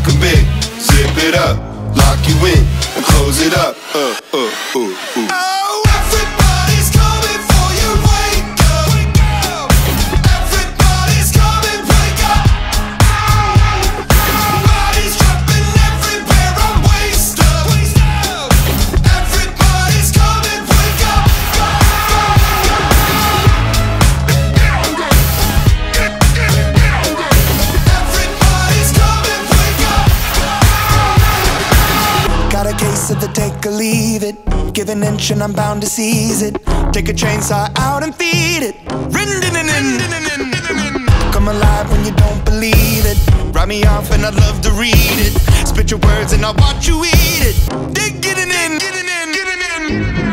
talking big. Zip it up, lock you in, and close it up. Oh, everybody's coming for you. Wake up. Everybody's coming. Wake up. Bodies dropping everywhere. I'm waist up. Everybody's coming. Wake up. Everybody's coming. Wake up. Got a case of the take or leave it. Give an inch and I'm bound to seize it. Take a chainsaw out and feed it. Come alive when you don't believe it. Write me off and I'd love to read it. Spit your words and I'll watch you eat it. Dig, get it in.